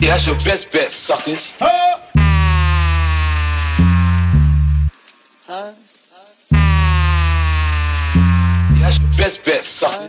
That's your best bet, suckers. That's your best bet, suckers.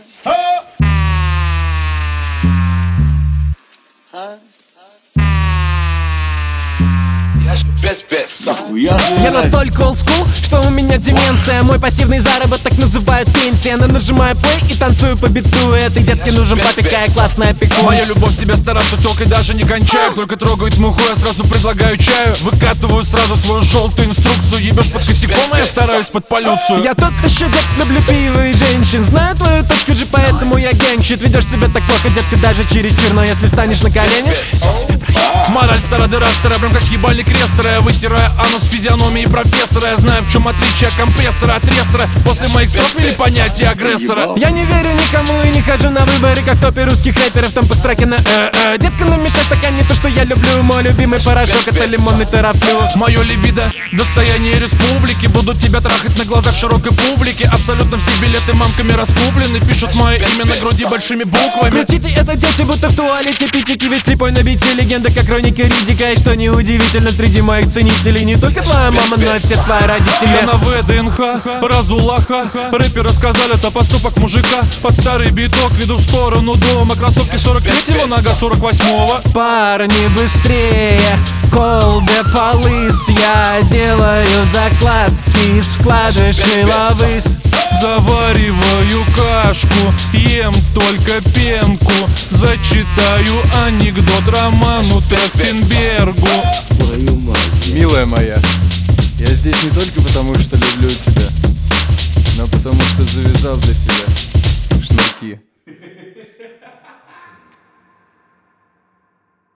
That's your best bet, suckers. Я настолько олдскул, что у меня деменция. Мой пассивный заработок называют пенсия. Я нажимаю плей и танцую по биту. Этой детке нужен папе, какая классная пеку. Моя любовь тебя стараться тёлкой даже не кончаю. Только трогает муху, я сразу предлагаю чаю. Выкатываю сразу свою желтую инструкцию. Ебешь под косяком, а я стараюсь под полюцию. Я тот еще дед, люблю пиво и женщин. Знаю твою точку же, поэтому я гэнгщит. Ведешь себя так плохо, детка, даже чересчур. Но если станешь на колени, Мораль стародырастера, прям как ебальный крестера. Я вытираю анус физиономии профессора. Я знаю, в чем отличие компрессора от рессора. После моих строк ввели понятие агрессора. я не верю никому и не хожу на выборы, как в топе русских рэперов, там по строке на Детка, намешай стакан, не то, что я люблю. Мой любимый порошок, это лимонный терафлю. Мое либидо — достояние республики. Будут тебя трахать на глазах широкой публики. Абсолютно все билеты мамками раскуплены. Пишут мое имя на груди большими буквами. Крутите это, дети, будто в туалете питики. Ведь слепой на бите легенда, как Хроника Риддика. И что неудивительно, среди моих ценителей не только твоя мама, но и все твои родители. Я на ВДНХ, разулаха. Рэперы сказали, это поступок мужика. Под старый биток веду в сторону дома. Кроссовки 43-го, нога 48-го. Парни, быстрее, call the police. Я делаю закладки из вкладышей ловыс. Завариваю кашку, ем только пенку. Зачитаю анекдот Роману Трахтенбергу. Милая моя, я здесь не только потому, что люблю тебя, но потому что завязал для тебя шнурки.